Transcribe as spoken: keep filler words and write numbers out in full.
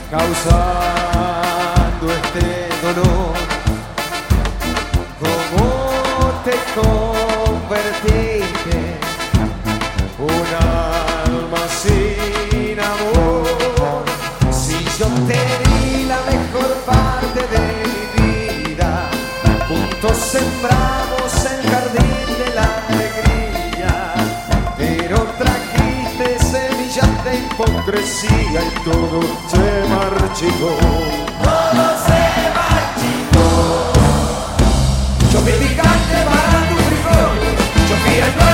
causando este dolor. ¿Cómo te convertiste? Un alma sin amor. Si yo te di la mejor parte de mi vida, juntos sembramos el jardín de la alegría, pero trajiste semillas de hipocresía y todo se marchitó. Todo se marchitó. Yo fui picante para tu frijol, yo fui el